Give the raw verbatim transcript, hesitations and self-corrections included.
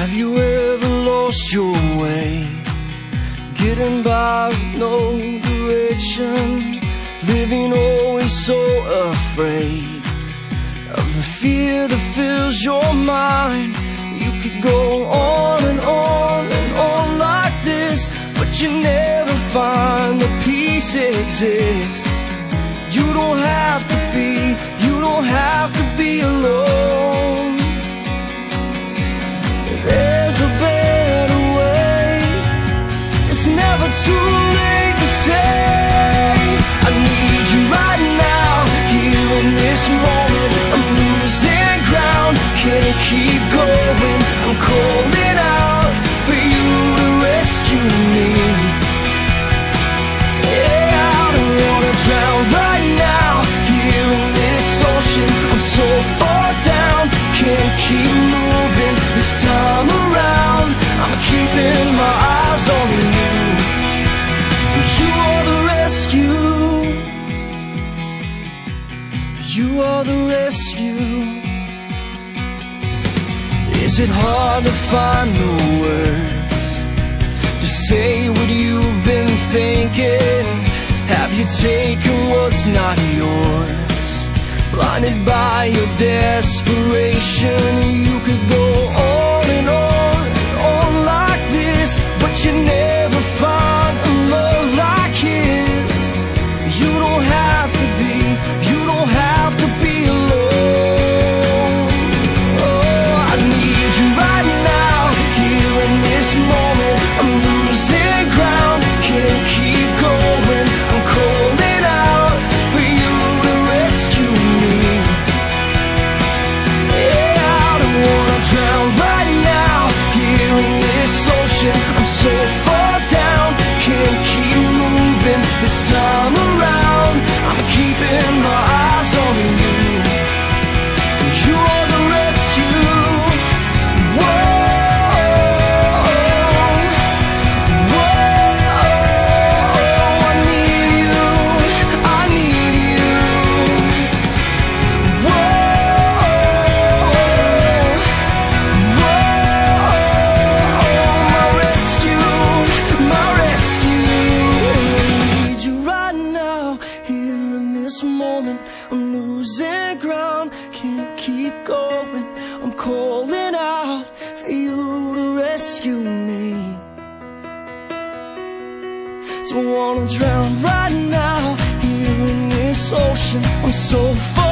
Have you ever lost your way, getting by with no direction, living always so afraid of the fear that fills your mind? You could go on and on and on like this, but you never find the peace exists. You don't have to be, you don't have to be alone. There's a better way. It's never too late to say, I need you right now, here in this moment. I'm losing ground, can't keep going. I'm calling out for you to rescue me. Yeah, I don't wanna drown right now, here in this ocean. I'm so far down, can't keep moving this time around. I'm keeping my eyes on you. You are the rescue. You are the rescue. Is it hard to find the words to say what you've been thinking? Have you taken what's not yours, blinded by your desperation? You could go on and on and on like this, but you never find a love like his. You don't have to be, you don't have to be alone. Oh, I need you right now, here in this moment. I'm losing ground, can't keep going. I'm calling out for you to rescue me. Yeah, I don't wanna drown right now, here in this ocean. I'm so far down, can't keep moving this time around. I'm keeping my eyes on you. You are the rescue. Whoa, whoa, I need you, I need you. Whoa, whoa, my rescue, my rescue. I need you right now, here in this moment. I'm losing ground, can't keep going. I'm calling out for you to rescue me. Don't wanna drown right now, here in this ocean. I'm so far